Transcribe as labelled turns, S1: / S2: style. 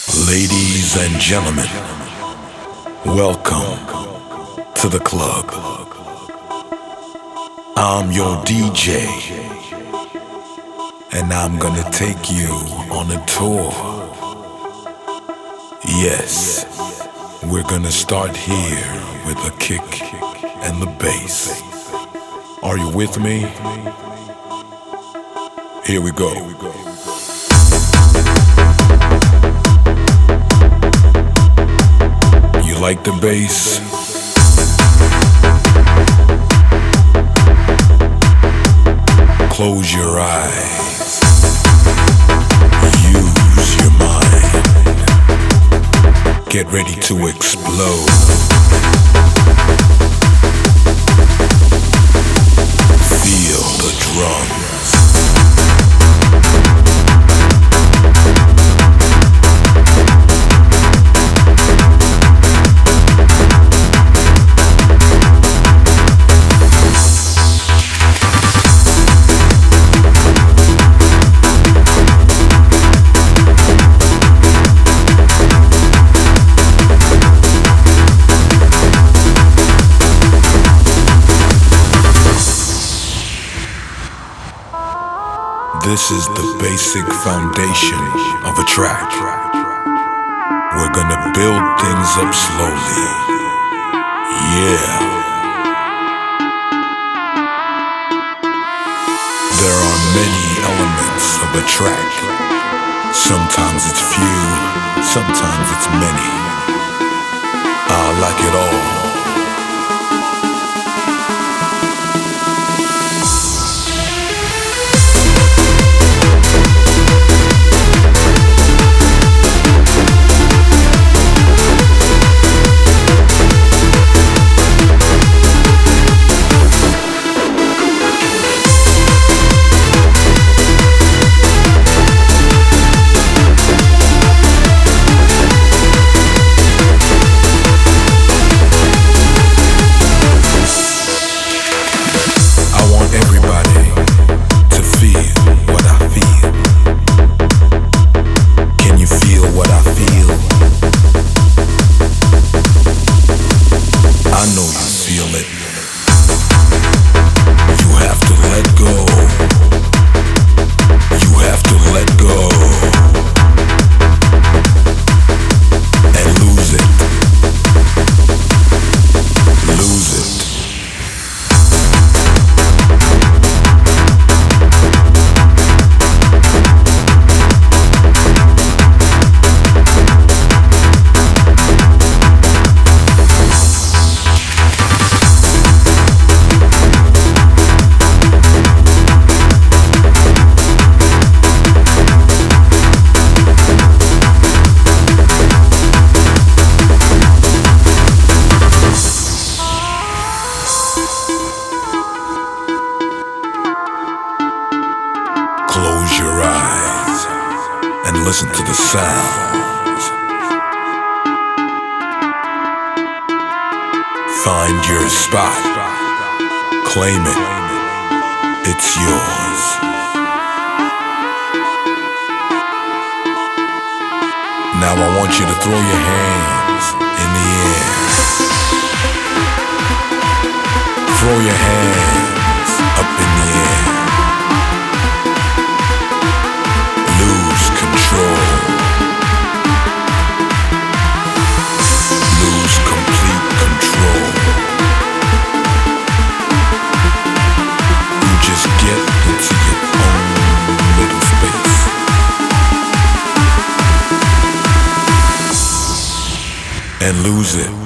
S1: Ladies and gentlemen, welcome to the club. I'm your DJ, and I'm gonna take you on a tour. Yes, we're gonna start here with a kick and the bass. Are you with me? Here we go. You like the bass? Close your eyes. Use your mind. Get ready to explode. Feel the drums. This is the basic foundation of a track. We're gonna build things up slowly. Yeah. There are many elements of a track. Sometimes it's few, sometimes it's many. I like it all. Close your eyes and listen to the sounds. Find your spot. Claim it. It's yours. Now I want you to throw your hands in the air. Throw your hands up in the air. Lose control. Lose complete control. You just get into your own little space. And lose it.